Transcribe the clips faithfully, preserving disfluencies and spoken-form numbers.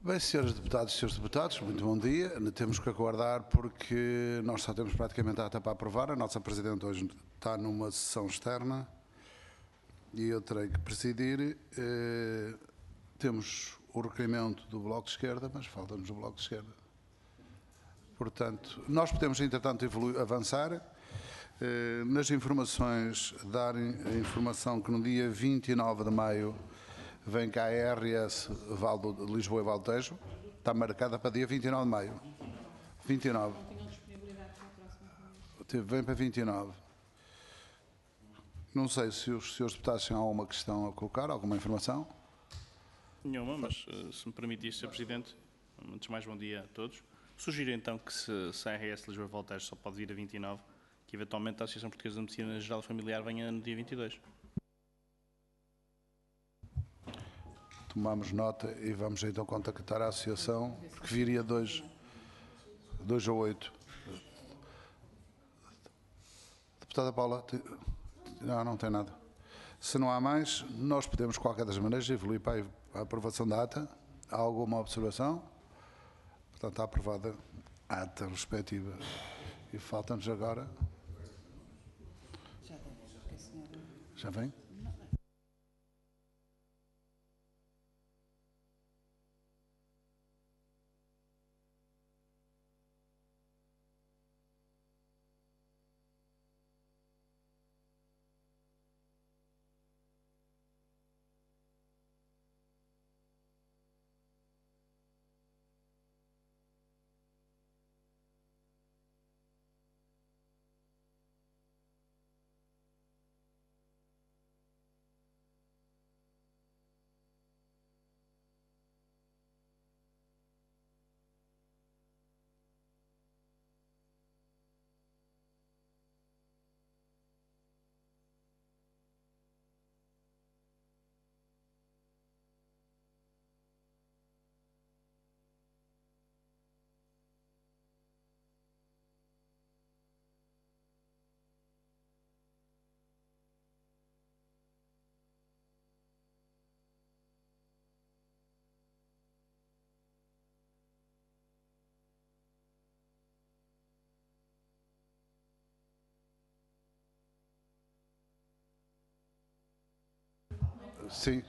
Bem, senhores deputados e senhores deputados, muito bom dia. Temos que aguardar porque nós só temos praticamente a ata para aprovar. A nossa Presidente hoje está numa sessão externa e eu terei que presidir. Eh, temos o requerimento do Bloco de Esquerda, mas falta-nos o Bloco de Esquerda. Portanto, nós podemos, entretanto, evoluir, avançar. Eh, nas informações, dar a informação que no dia vinte e nove de maio vem cá a R S Valdo, de Lisboa e Valtejo. Está marcada para dia vinte e nove de maio. vinte e nove. Não tinham disponibilidade para a próxima reunião. Vem para vinte e nove. Não sei se os senhores deputados têm alguma questão a colocar, alguma informação. Nenhuma, mas se me permitir, senhor Presidente, antes de mais bom dia a todos. Sugiro então que se, se a R S Lisboa e Valtejo só pode vir a vinte e nove, que eventualmente a Associação Portuguesa de Medicina Geral e Familiar venha no dia vinte e dois. Tomamos nota e vamos então contactar a associação, porque viria dois, dois a oito. Deputada Paula, te... não, não tem nada. Se não há mais, nós podemos, de qualquer das maneiras, evoluir para a aprovação da ata. Há alguma observação? Portanto, está aprovada a ata respectiva. E falta-nos agora... Já vem, porque a senhora... Já vem? Sim.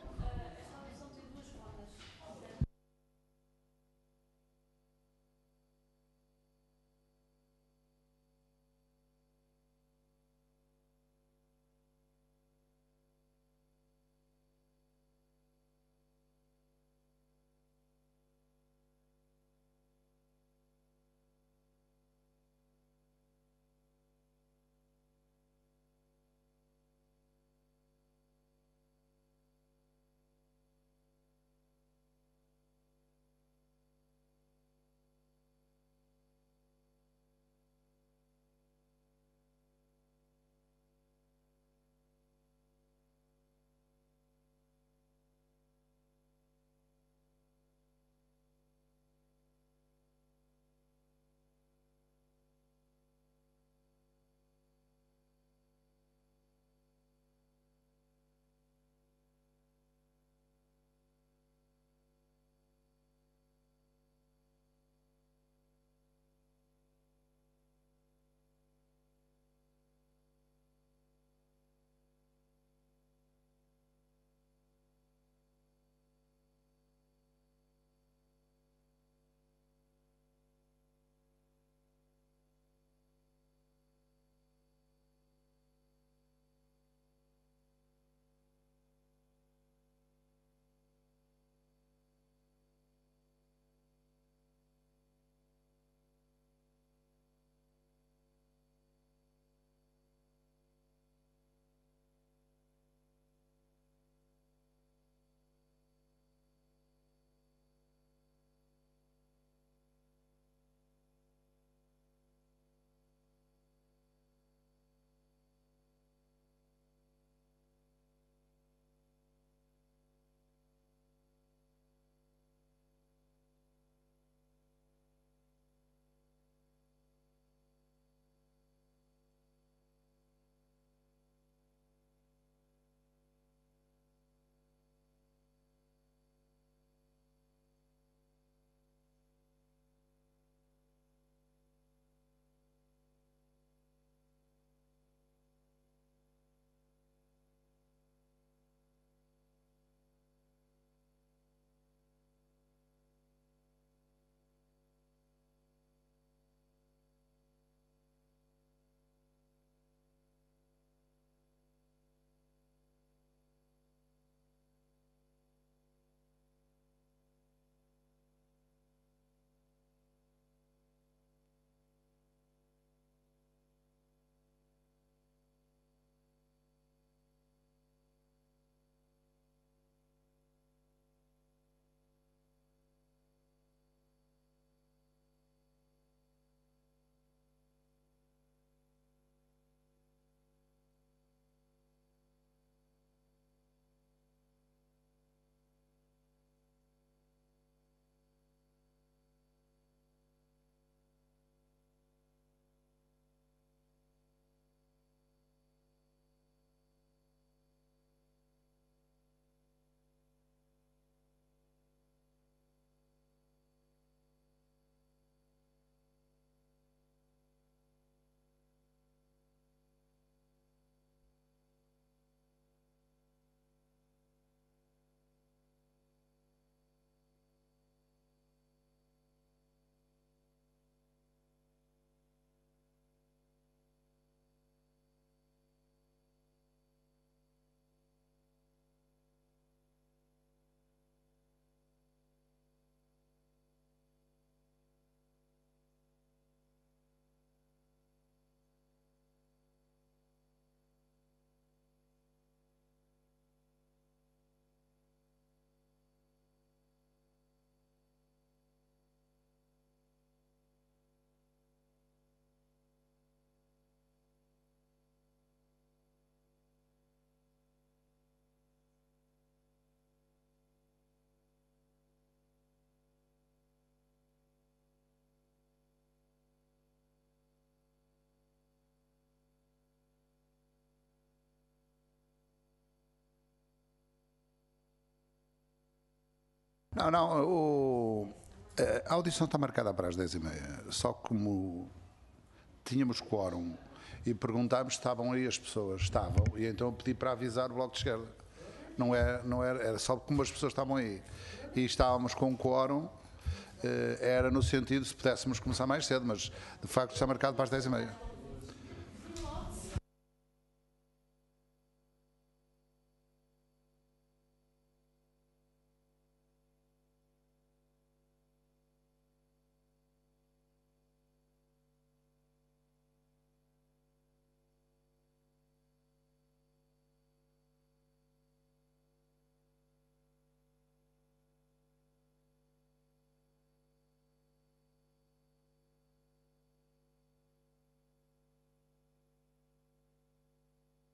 Não, não, o, a audição está marcada para as dez e meia, só como tínhamos quórum e perguntámos se estavam aí as pessoas, estavam, e então eu pedi para avisar o Bloco de Esquerda. Não, é, não era, era só como as pessoas estavam aí. E estávamos com quórum, era no sentido se pudéssemos começar mais cedo, mas de facto está marcado para as dez e meia.